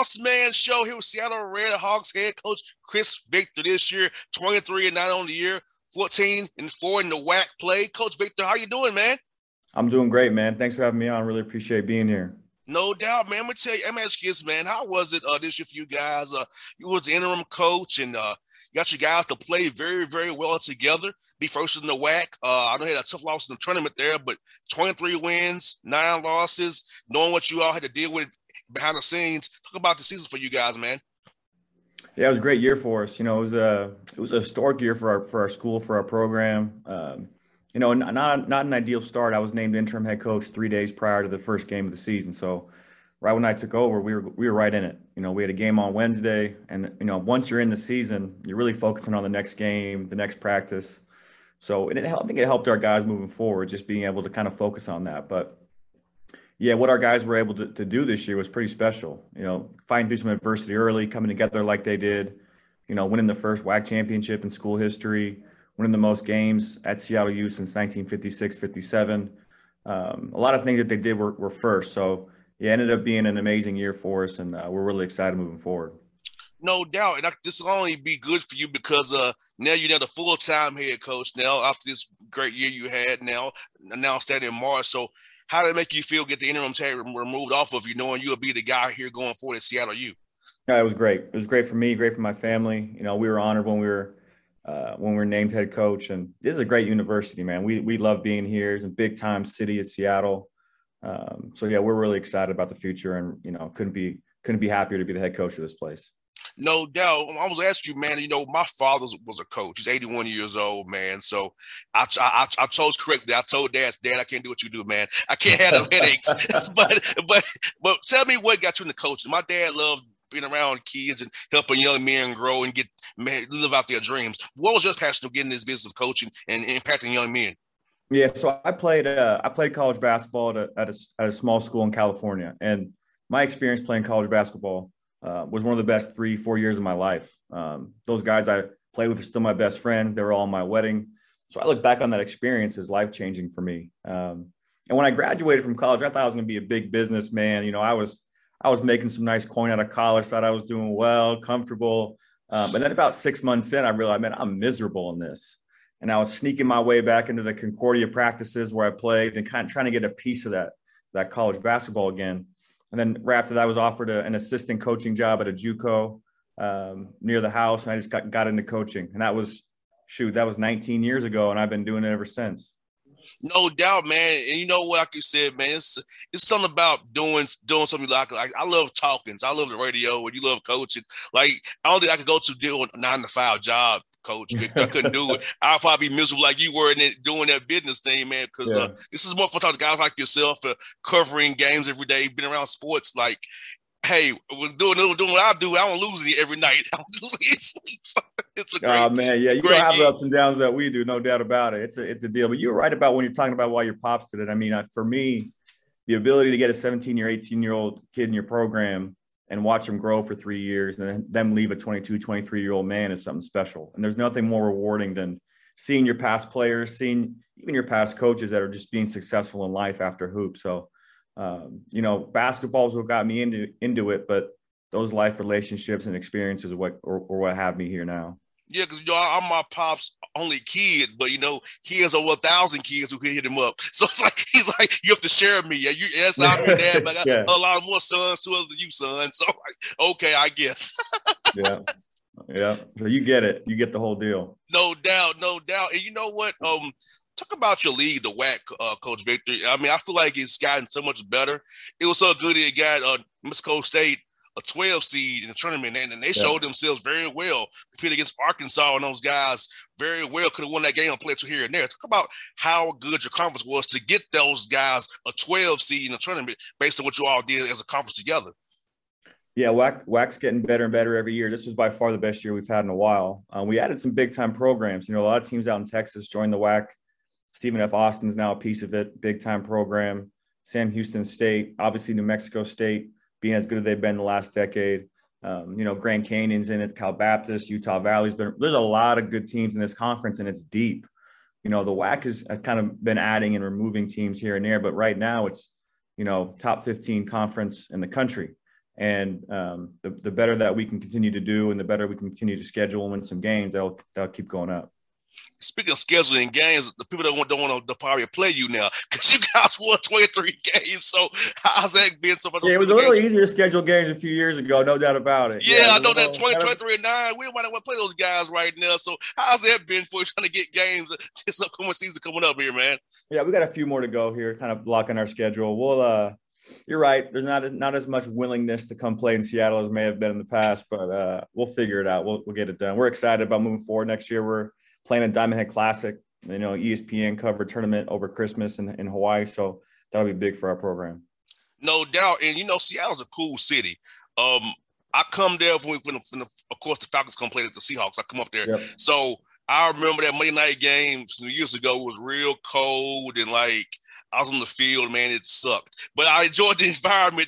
Boss Man Show here with Seattle Red Hawks head coach Chris Victor this year, 23-9 on the year, 14-4 in the WAC play. Coach Victor, how you doing, man? I'm doing great, man. Thanks for having me on. Really appreciate being here. No doubt, man. I'm gonna ask you this, man. How was it this year for you guys? You was the interim coach and you got your guys to play very, very well together, be first in the WAC. I know you had a tough loss in the tournament there, but 23 wins, 9 losses, knowing what you all had to deal with behind the scenes. Talk about the season for you guys, man. Yeah, it was a great year for us. It was a historic year for our school, for our program. Not an ideal start. I was named interim head coach 3 days prior to the first game of the season. So right when I took over, we were right in it. We had a game on Wednesday, and once you're in the season, you're really focusing on the next game, the next practice. So I think it helped our guys moving forward, just being able to kind of focus on that. But yeah, what our guys were able to do this year was pretty special. Fighting through some adversity early, coming together like they did, winning the first WAC championship in school history, winning the most games at Seattle U since 1956-57. A lot of things that they did were first. So yeah, it ended up being an amazing year for us, and we're really excited moving forward. No doubt. And this will only be good for you because now you're the full-time head coach now after this great year you had now announced that in March. So how did it make you feel get the interim tag removed off of you, knowing you'll be the guy here going forward at Seattle U? Yeah, it was great. It was great for me, great for my family. We were honored when we were named head coach, and this is a great university, man. We love being here. It's a big time city of Seattle. So yeah, we're really excited about the future, and couldn't be happier to be the head coach of this place. No doubt. I was asking you, man, my father was a coach. He's 81 years old, man. So I chose correctly. I told Dad, I can't do what you do, man. I can't have no headaches. but tell me what got you into coaching. My dad loved being around kids and helping young men grow and live out their dreams. What was your passion of getting this business of coaching and impacting young men? Yeah, so I played college basketball at a small school in California, and my experience playing college basketball was one of the best 3-4 years of my life. Those guys I played with are still my best friends. They were all in my wedding. So I look back on that experience as life-changing for me. And when I graduated from college, I thought I was going to be a big businessman. I was making some nice coin out of college, thought I was doing well, comfortable. And then about 6 months in, I realized, man, I'm miserable in this. And I was sneaking my way back into the Concordia practices where I played and kind of trying to get a piece of that college basketball again. And then right after that, I was offered an assistant coaching job at a JUCO near the house. And I just got into coaching. And that was 19 years ago. And I've been doing it ever since. No doubt, man. And you know what, like you said, man, it's something about doing something like I love talking. So I love the radio and you love coaching. Like, I don't think I could go to do a 9-to-5 job, Coach Victor. I couldn't do it. I'd probably be miserable like you were in it, doing that business thing, man, because this is more for talking to guys like yourself, covering games every day, been around sports. Like, hey, we're doing what I do. I don't lose it every night. I don't lose sleep. It's a great, oh man, yeah, you don't have gig. the ups and downs that we do, no doubt about it. It's a deal. But you're right about when you're talking about why your pops did it. I mean, for me, the ability to get a 17 or 18-year-old kid in your program and watch them grow for 3 years and then them leave a 22, 23-year-old man is something special. And there's nothing more rewarding than seeing your past players, seeing even your past coaches that are just being successful in life after hoop. So, basketball is what got me into it, but those life relationships and experiences are what have me here now. Yeah, because I'm my pop's only kid, but he has over 1,000 kids who can hit him up. So it's like he's like, you have to share me. Yeah, yes, I'm your dad, but I got a lot more sons, 2 other than you, son. So okay, I guess. yeah. So you get it. You get the whole deal. No doubt. And you know what? Talk about your league, the WAC, Coach Victor. I mean, I feel like it's gotten so much better. It was so good it got Mississippi State a 12 seed in the tournament, and they showed themselves very well. Competed against Arkansas, and those guys very well could have won that game on play here and there. Talk about how good your conference was to get those guys a 12 seed in the tournament based on what you all did as a conference together. Yeah, WAC's getting better and better every year. This was by far the best year we've had in a while. We added some big-time programs. A lot of teams out in Texas joined the WAC. Stephen F. Austin's now a piece of it, big-time program. Sam Houston State, obviously New Mexico State, being as good as they've been the last decade. Grand Canyon's in it, Cal Baptist, Utah Valley's been – there's a lot of good teams in this conference, and it's deep. The WAC has kind of been adding and removing teams here and there, but right now it's, top 15 conference in the country. And the better that we can continue to do, and the better we can continue to schedule and win some games, they'll keep going up. Speaking of scheduling games, the people that don't want to probably play you now because you guys won 23 games. So how's that been so far? Yeah, it was a little easier to schedule games a few years ago, no doubt about it. Yeah, I know that 23 and 9, we don't want to play those guys right now. So how's that been for you trying to get games this upcoming season coming up here, man? Yeah, we got a few more to go here, kind of blocking our schedule. You're right. There's not as much willingness to come play in Seattle as may have been in the past, but we'll figure it out. We'll get it done. We're excited about moving forward next year. We're playing a Diamond Head Classic, ESPN covered tournament over Christmas in Hawaii. So that'll be big for our program. No doubt. And, Seattle's a cool city. I come there when of course, the Falcons come play with the Seahawks. I come up there. Yep. So I remember that Monday night game some years ago was real cold and I was on the field, man, it sucked. But I enjoyed the environment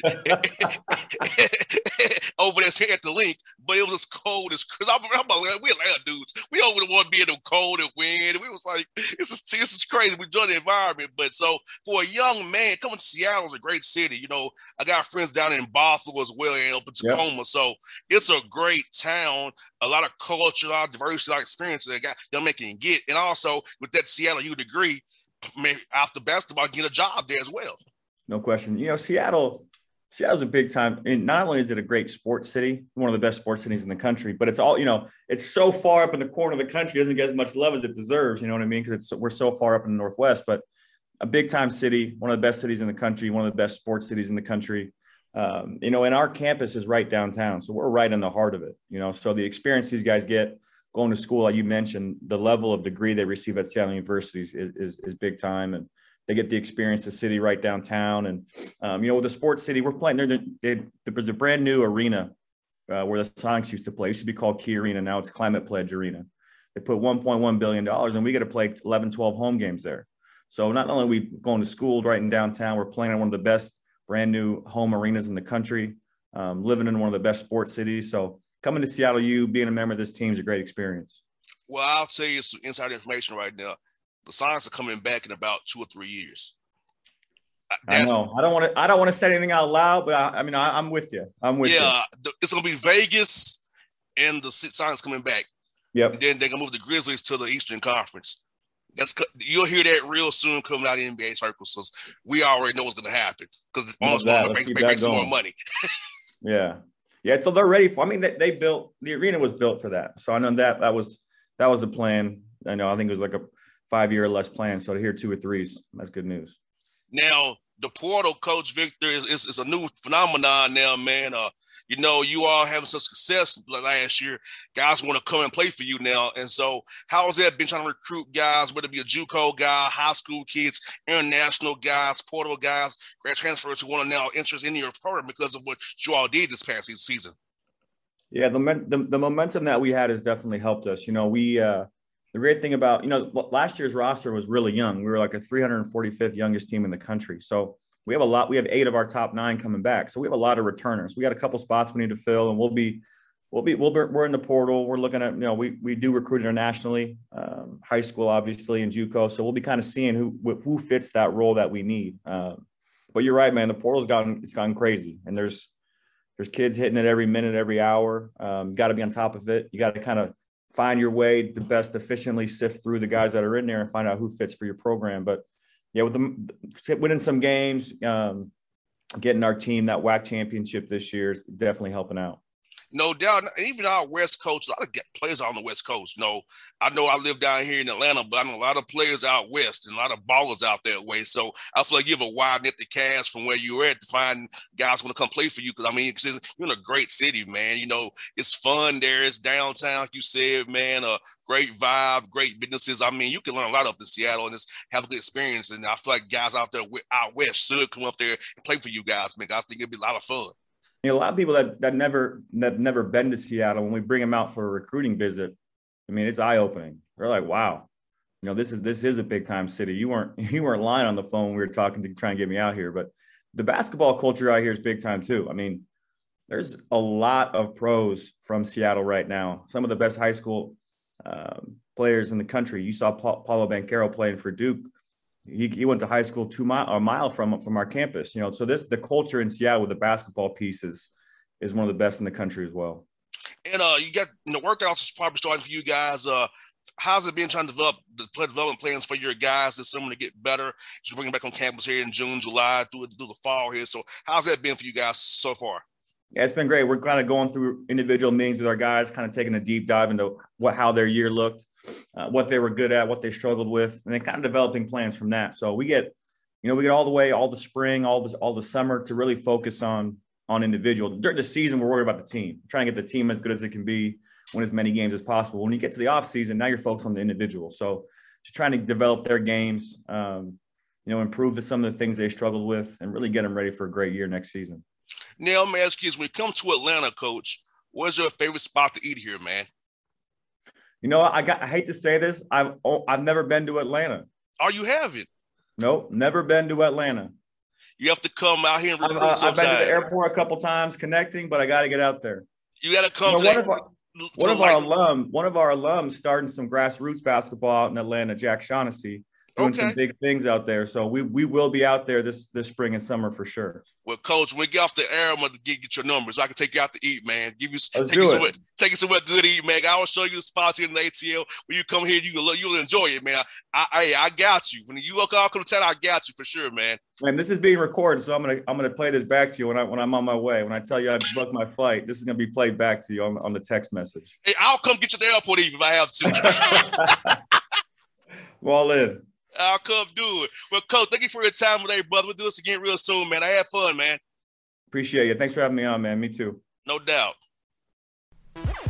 over there at the link, but it was as cold as – I'm like, we're Atlanta dudes. We don't really want to be in the cold and wind. We was like, this is crazy. We enjoy the environment. But so for a young man, coming to Seattle is a great city. I got friends down in Bothell as well and up in Tacoma. Yep. So it's a great town. A lot of culture, a lot of diversity, a lot of experience that young man can get. And also with that Seattle U degree, after basketball, get a job there as well. No question. Seattle's a big time. I mean, not only is it a great sports city, one of the best sports cities in the country, but it's all, it's so far up in the corner of the country, it doesn't get as much love as it deserves. You know what I mean? Because we're so far up in the Northwest, but a big time city, one of the best cities in the country, one of the best sports cities in the country. And our campus is right downtown. So we're right in the heart of it, so the experience these guys get going to school, like you mentioned, the level of degree they receive at Seattle University is big time. And they get the experience, the city right downtown. And, with the sports city, we're playing there's a brand new arena where the Sonics used to play. It used to be called Key Arena. Now it's Climate Pledge Arena. They put $1.1 billion and we get to play 11, 12 home games there. So not only are we going to school right in downtown, we're playing in one of the best brand new home arenas in the country, living in one of the best sports cities. So coming to Seattle U, being a member of this team is a great experience. Well, I'll tell you some inside information right now. The Sonics are coming back in about 2 or 3 years. I know. I don't want to say anything out loud, but I'm with you. Yeah, it's gonna be Vegas and the Sonics coming back. Yep. And then they're gonna move the Grizzlies to the Eastern Conference. You'll hear that real soon coming out of the NBA circles. So we already know what's gonna happen because it's make some more money. Yeah. Yeah, so they're ready for. They built the arena was built for that. So I know that was the plan. I think it was like a 5-year or less plan. So to hear 2 or 3s, that's good news. Now the portal, Coach Victor, is a new phenomenon now, man. You all having some success last year. Guys want to come and play for you now. And so how has that been trying to recruit guys, whether it be a JUCO guy, high school kids, international guys, portal guys, grad transfers who want to now interest in your program because of what you all did this past season? Yeah, the momentum that we had has definitely helped us. The great thing about, last year's roster was really young. We were like a 345th youngest team in the country. So we have 8 of our top 9 coming back. So we have a lot of returners. We got a couple spots we need to fill, and we're in the portal. We're looking at, we do recruit internationally, high school, obviously, and JUCO. So we'll be kind of seeing who fits that role that we need. But you're right, man, the portal's gone crazy, and there's kids hitting it every minute, every hour. Got to be on top of it. You got to kind of find your way to best efficiently sift through the guys that are in there and find out who fits for your program. But yeah, with winning some games, getting our team that WAC championship this year is definitely helping out. No doubt. Even our West Coast, a lot of players are on the West Coast. I know I live down here in Atlanta, but I know a lot of players out West and a lot of ballers out that way. So I feel like you have a wide net to cast from where you're at to find guys want to come play for you. Because, you're in a great city, man. It's fun there. It's downtown, like you said, man. A great vibe, great businesses. You can learn a lot up in Seattle and just have a good experience. And I feel like guys out there out West should come up there and play for you guys, man. I think it'd be a lot of fun. A lot of people that never been to Seattle, when we bring them out for a recruiting visit, it's eye-opening. They're like, wow, this is a big time city. You weren't lying on the phone when we were talking to try and get me out here. But the basketball culture out here is big time too. There's a lot of pros from Seattle right now. Some of the best high school players in the country. You saw Paulo Banchero playing for Duke. He went to high school a mile from our campus, so the culture in Seattle with the basketball piece is is one of the best in the country as well. And you got workouts is probably starting for you guys. How's it been trying to develop the development plans for your guys this summer to get better? You're bringing back on campus here in June, July, through the fall here. So how's that been for you guys so far? Yeah, it's been great. We're kind of going through individual meetings with our guys, kind of taking a deep dive into how their year looked, what they were good at, what they struggled with, and then kind of developing plans from that. So we get all the spring, all the summer to really focus on individual. During the season, we're worried about the team, trying to get the team as good as it can be, win as many games as possible. When you get to the off season, now you're focused on the individual. So just trying to develop their games, improve some of the things they struggled with, and really get them ready for a great year next season. Now, I'm ask you, when you come to Atlanta, Coach, what's your favorite spot to eat here, man? I hate to say this, I've never been to Atlanta. Oh, you haven't? Nope, never been to Atlanta. You have to come out here and recruit I've been to the airport a couple times connecting, but I got to get out there. You got to come one of our alums starting some grassroots basketball out in Atlanta, Jack Shaughnessy, doing some big things out there. So we will be out there this spring and summer for sure. Well, Coach, when we get off the air, I'm going to get your numbers. So I can take you out to eat, man. Take you somewhere good to eat, man. I will show you the spots here in the ATL. When you come here, you'll enjoy it, man. I got you. When you all come to town, I got you for sure, man. And this is being recorded, so I'm gonna play this back to you when I'm on my way. When I tell you I booked my flight, this is gonna be played back to you on the text message. Hey, I'll come get you at the airport even if I have to. I'm all in. I'll come do it. Well, Coach, thank you for your time today, brother. We'll do this again real soon, man. I had fun, man. Appreciate you. Thanks for having me on, man. Me too. No doubt.